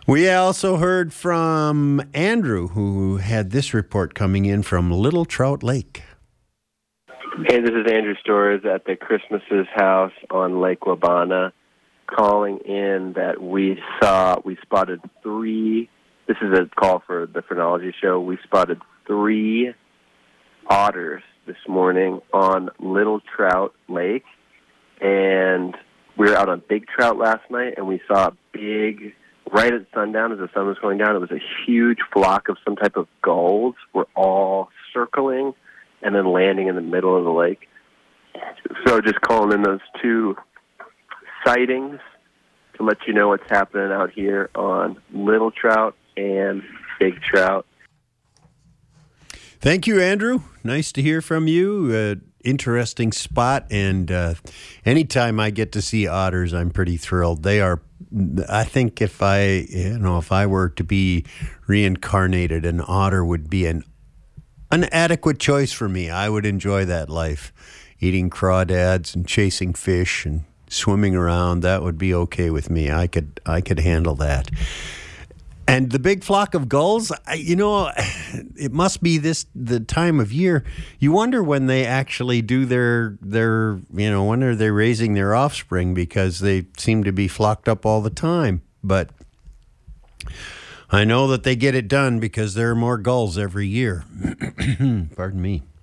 We also heard from Andrew, who had this report coming in from Little Trout Lake. Hey, this is Andrew Storrs at the Christmas's house on Lake Wabana, calling in that we spotted three. This is a call for the phrenology show. We spotted 3 otters this morning on Little Trout Lake, and we were out on Big Trout last night, and we saw a big, right at sundown as the sun was going down, it was a huge flock of some type of gulls were all circling and then landing in the middle of the lake. So just calling in those 2 sightings to let you know what's happening out here on Little Trout and Big Trout. Thank you, Andrew. Nice to hear from you. Interesting spot, and anytime I get to see otters, I'm pretty thrilled. They are. I think if I were to be reincarnated, an otter would be an adequate choice for me. I would enjoy that life, eating crawdads and chasing fish and swimming around. That would be okay with me. I could handle that. And the big flock of gulls, it must be the time of year. You wonder when they actually do their when are they raising their offspring, because they seem to be flocked up all the time. But I know that they get it done because there are more gulls every year. Pardon me.